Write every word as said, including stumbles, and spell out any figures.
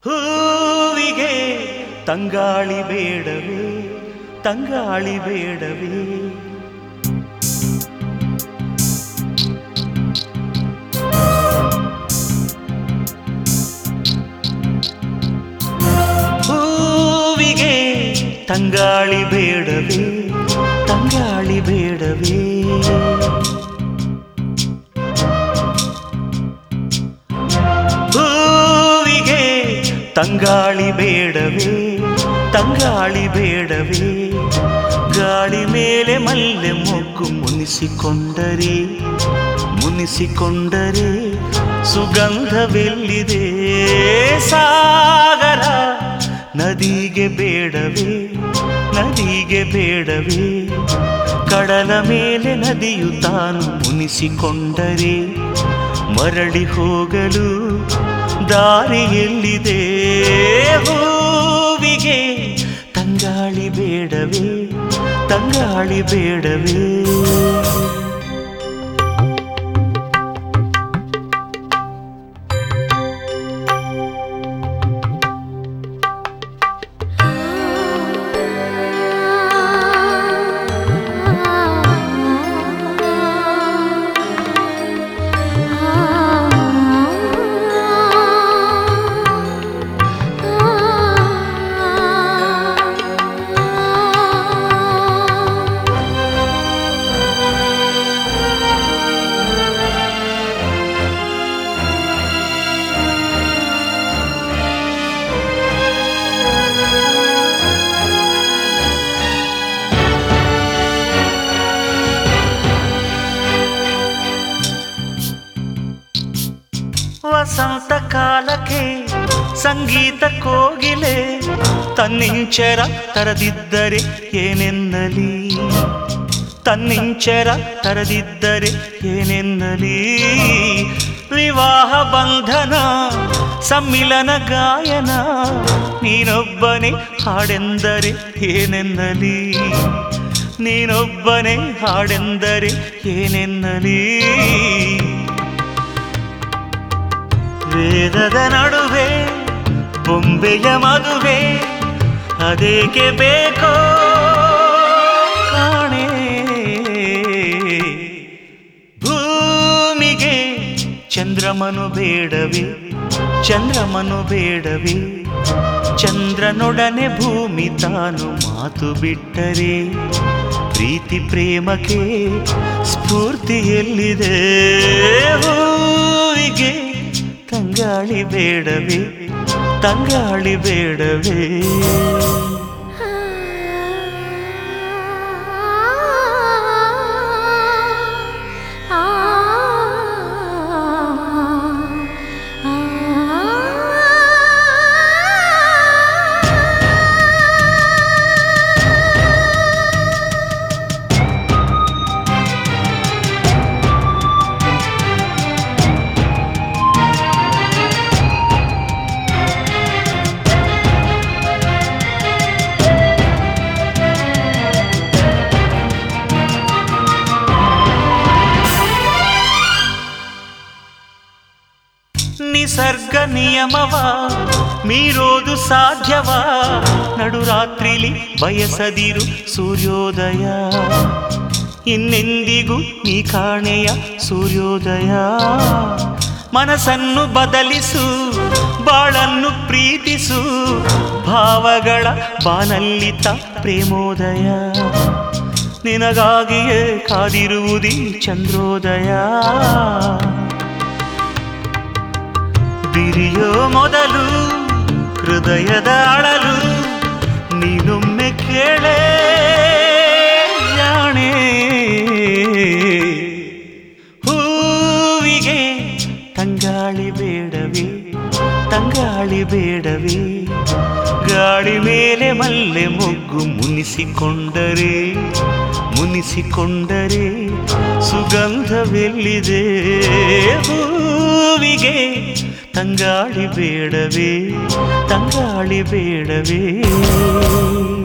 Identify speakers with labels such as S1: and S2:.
S1: ಹೂವಿಗೆ ತಂಗಾಳಿ ಬೇಡವೇ ತಂಗಾಳಿ ಬೇಡವೇ ಹೂವಿಗೆ ತಂಗಾಳಿ ಬೇಡವೇ ತಂಗಾಳಿ ಬೇಡವೇ ಹೂವಿಗೆ ತಂಗಾಳಿ ಬೇಡವೇ ತಂಗಾಳಿ ಬೇಡವೇ ಗಾಳಿ ಮೇಲೆ ಮಲ್ಲೆ ಮೊಗ್ಗು ಮುನಿಸಿಕೊಂಡರೆ ಮುನಿಸಿಕೊಂಡರೆ ಸುಗಂಧವೆಲ್ಲಿದೆ ಸಾಗರ ನದಿಗೆ ಬೇಡವೇ ನದಿಗೆ ಬೇಡವೇ ಕಡಲ ಮೇಲೆ ನದಿಯು ತಾನು ಮುನಿಸಿಕೊಂಡರೆ ಮರಳಿ ಹೋಗಲು ದಾರಿಯೆಲ್ಲಿದೆ ಹೂವಿಗೆ ತಂಗಾಳಿ ಬೇಡವೇ ತಂಗಾಳಿ ಬೇಡವೇ ವಸಂತ ಕಾಲಕ್ಕೆ ಸಂಗೀತ ಕೋಗಿಲೆ ತನ್ನಿಂಚರ ತರದಿದ್ದರೆ ಏನೆನ್ನಲಿ ತನ್ನಿಂಚರ ತರದಿದ್ದರೆ ಏನೆನ್ನಲಿ ವಿವಾಹ ಬಂಧನ ಸಮ್ಮಿಲನ ಗಾಯನ ನೀನೊಬ್ಬನೇ ಹಾಡೆಂದರೆ ಏನೆನ್ನಲಿ ನೀನೊಬ್ಬನೇ ಹಾಡೆಂದರೆ ಏನೆನ್ನಲಿ ವೇದದ ನಡುವೆ ಬೊಂಬೆಯ ಮದುವೆ ಅದೇಕೆ ಬೇಕೋ ಕಾಣೆ ಭೂಮಿಗೆ ಚಂದ್ರಮನು ಬೇಡವೇ ಚಂದ್ರಮನು ಬೇಡವೇ ಚಂದ್ರನೊಡನೆ ಭೂಮಿ ತಾನು ಮಾತು ಬಿಟ್ಟರೆ ಪ್ರೀತಿ ಪ್ರೇಮಕ್ಕೆ ಸ್ಫೂರ್ತಿ ಎಲ್ಲಿದೆ ಹೂವಿಗೆ ತಂಗಾಳಿ ಬೇಡವೇ ತಂಗಾಳಿ ಬೇಡವೇ ನಿಸರ್ಗ ನಿಯಮವ ಮೀರೋದು ಸಾಧ್ಯವಾ ನಡುರಾತ್ರಿಲಿ ಬಯಸದಿರು ಸೂರ್ಯೋದಯ ಇನ್ನೆಂದಿಗೂ ನೀ ಕಾಣೆಯ ಸೂರ್ಯೋದಯ ಮನಸ್ಸನ್ನು ಬದಲಿಸು ಬಾಳನ್ನು ಪ್ರೀತಿಸು ಭಾವಗಳ ಬಾನಲ್ಲಿತ ಪ್ರೇಮೋದಯ ನಿನಗಾಗಿಯೇ ಕಾದಿರುವುದೀ ಚಂದ್ರೋದಯ ಬಿರಿಯೋ ಮೊದಲು ಹೃದಯದ ಅಳಲು ನೀನೊಮ್ಮೆ ಕೇಳೇ ಜಾಣೆ ಹೂವಿಗೆ ತಂಗಾಳಿ ಬೇಡವೇ ತಂಗಾಳಿ ಬೇಡವೇ ಗಾಳಿ ಮೇಲೆ ಮಲ್ಲೆ ಮೊಗ್ಗು ಮುನಿಸಿಕೊಂಡರೆ ಮುನಿಸಿಕೊಂಡರೆ ಸುಗಂಧವೆಲ್ಲಿದೆ ಹೂವಿಗೆ ತಂಗಾಳಿ ಬೇಡವೇ ತಂಗಾಳಿ ಬೇಡವೇ